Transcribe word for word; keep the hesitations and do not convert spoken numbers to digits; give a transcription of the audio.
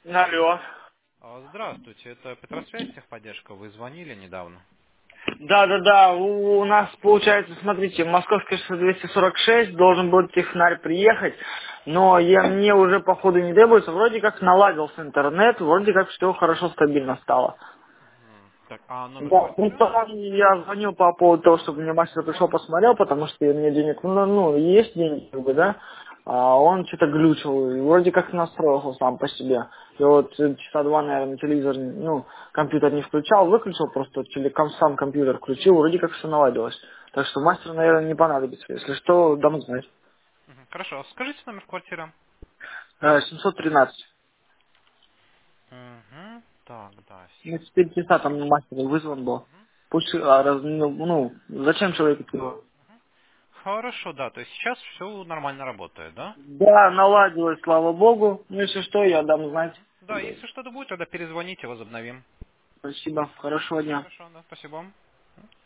Алло. А, Здравствуйте, это Петросвязь, техподдержка. Вы звонили недавно. Да-да-да, у, у нас получается, смотрите, Московский шоссе двести сорок шесть, должен был технарь приехать, но я, мне уже походу не требуется, вроде как наладился интернет, вроде как все хорошо, стабильно стало. М, Так, а номер Да, квартиры? просто я звонил по поводу того, чтобы мне мастер пришел, посмотрел, потому что мне денег, ну, ну, есть деньги, как бы, да, а он что-то глючил, и вроде как настроился сам по себе. И вот э, часа два, наверное, телевизор, ну, компьютер не включал, выключил, просто телеком сам компьютер включил, вроде как все наладилось. Так что мастер, наверное, не понадобится. Если что, дам знать. Мгм, Хорошо, а скажите номер квартиры. Э, семьсот тринадцать. Угу. Так, да. Ну, четыре часа там мастер вызван был. Пусть, а, раз- ну, ну, зачем человеку пиво? Хорошо, да, то есть сейчас все нормально работает, да? Да, наладилось, слава богу. Ну, если что, я дам знать. Да, если что-то будет, тогда перезвоните, возобновим. Спасибо. Хорошего дня. Хорошо, да, спасибо.